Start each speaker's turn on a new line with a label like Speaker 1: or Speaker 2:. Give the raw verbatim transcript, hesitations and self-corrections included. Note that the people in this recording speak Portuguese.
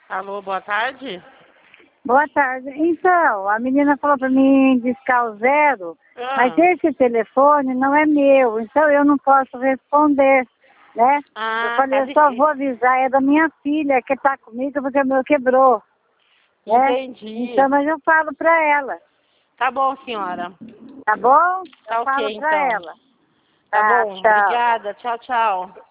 Speaker 1: Alô, boa tarde.
Speaker 2: Boa tarde. Então, a menina falou para mim discar o zero,
Speaker 1: Ah.
Speaker 2: mas esse telefone não é meu, então eu não posso responder, né?
Speaker 1: Ah,
Speaker 2: eu falei,
Speaker 1: tá
Speaker 2: eu só
Speaker 1: difícil.
Speaker 2: vou avisar, é da minha filha que está comigo porque o meu quebrou. Né?
Speaker 1: Entendi.
Speaker 2: Então, mas eu falo para ela.
Speaker 1: Tá bom, senhora.
Speaker 2: Tá bom?
Speaker 1: Tá
Speaker 2: eu
Speaker 1: ok,
Speaker 2: falo para
Speaker 1: então.
Speaker 2: ela.
Speaker 1: Tá
Speaker 2: Tá,
Speaker 1: bom,
Speaker 2: tchau.
Speaker 1: obrigada. Tchau, tchau.